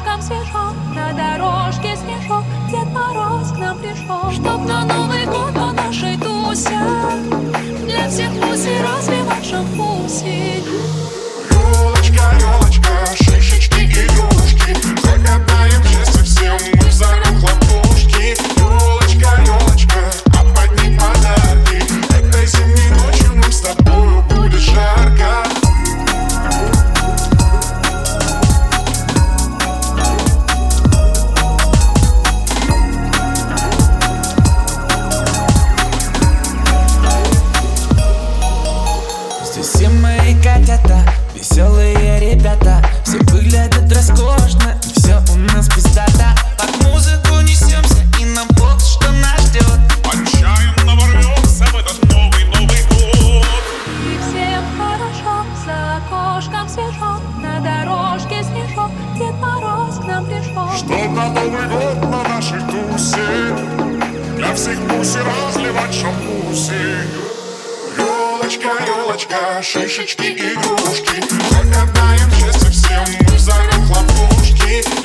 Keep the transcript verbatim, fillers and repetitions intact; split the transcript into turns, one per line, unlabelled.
окошком свежо, на дорожке снежок, Дед Мороз к нам пришел. Чтоб на Новый год по нашей тусе для всех пуси развивать шампуси.
Ёлочка, ёлочка, шишечки и игрушки, загадаем счастье всем, мы взорвем хлопушки. Ёлочка, ёлочка, а под ней подарки, этой зимней ночью нам с тобою будет жарко.
Здесь все мои котята, веселые ребята, все выглядят роскошно, и все у нас пиздата. Под музыку несемся и нам бог, что нас ждет.
Отчаянно ворвемся в этот новый-новый год.
И всем хорошо, за окошком свежо, на дорожке снежок, Дед Мороз к нам пришел.
Чтоб на Новый год на нашей тусе для всех пуси разливать шампуси. Ёлочка, ёлочка, шишечки, игрушки, загадаем счастье всем, мы взорвем хлопушки.